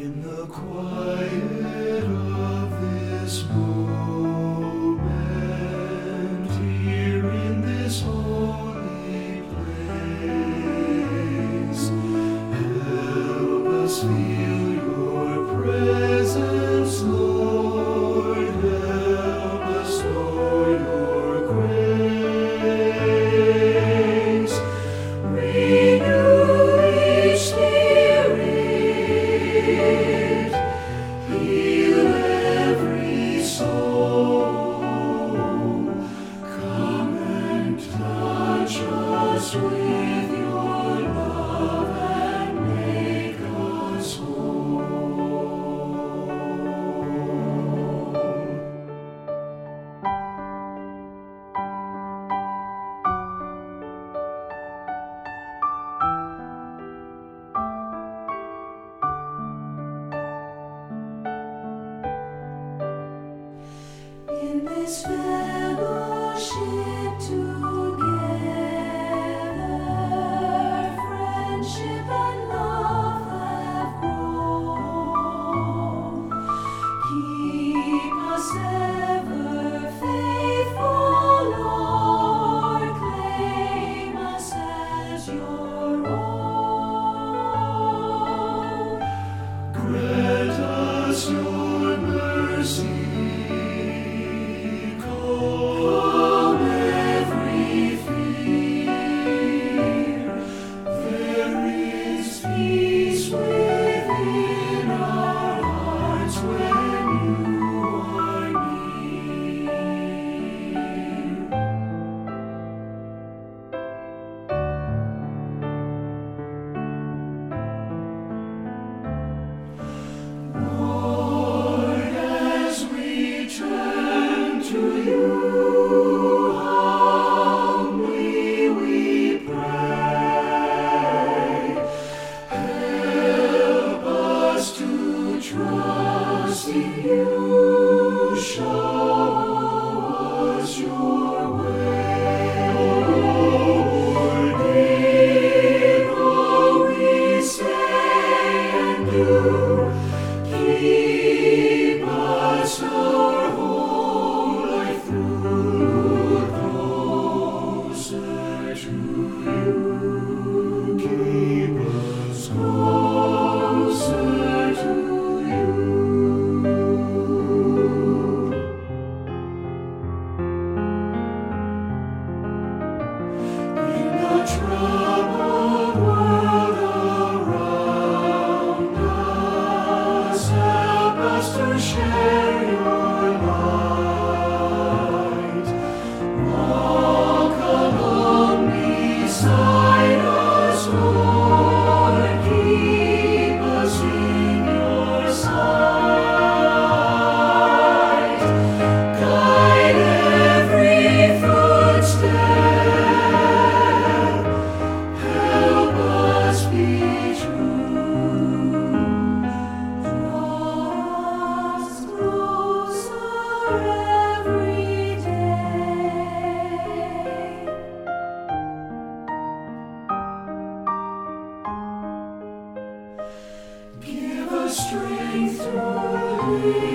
In the quiet of this moment, here in this holy place, help us feel your presence, Lord. Help us know your grace. Renew each spirit, heal every soul. Come and touch us with your love and make us whole. In this fellowship together, friendship and love have grown. Keep us ever faithful, Lord. Claim us as your own. Grant us your mercy. Calm every fear. There is peace within our hearts when you are near. Lord, as we turn to you, humbly we pray. Help us to trust in you. Show us your way. Lord, in all we say and do, keep us our whole life through. Closer to you. Keep us closer to you. In the troubled world around us, help us to share your light. Walk along beside us, Lord. Keep us in your sight. Guide every footstep. Help us be true. Draw us closer every day. Give us strength to live.